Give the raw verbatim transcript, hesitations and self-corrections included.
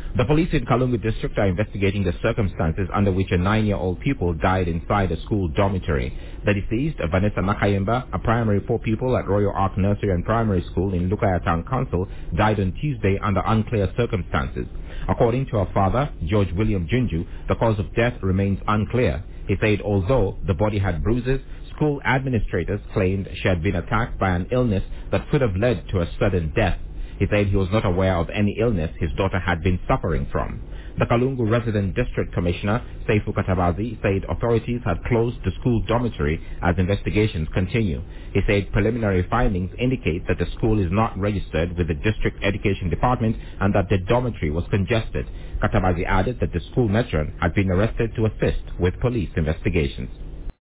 The police in Kalungu district are investigating the circumstances under which a nine-year-old pupil died inside a school dormitory. The deceased, Vanessa Nakayemba, a primary four pupil at Royal Ark Nursery and Primary School in Lukaya Town Council, died on Tuesday under unclear circumstances. According to her father, George William Junju, the cause of death remains unclear. He said although the body had bruises, school administrators claimed she had been attacked by an illness that could have led to a sudden death. He said he was not aware of any illness his daughter had been suffering from. The Kalungu Resident District Commissioner, Seifu Katabazi, said authorities had closed the school dormitory as investigations continue. He said preliminary findings indicate that the school is not registered with the District Education Department and that the dormitory was congested. Katabazi added that the school matron had been arrested to assist with police investigations.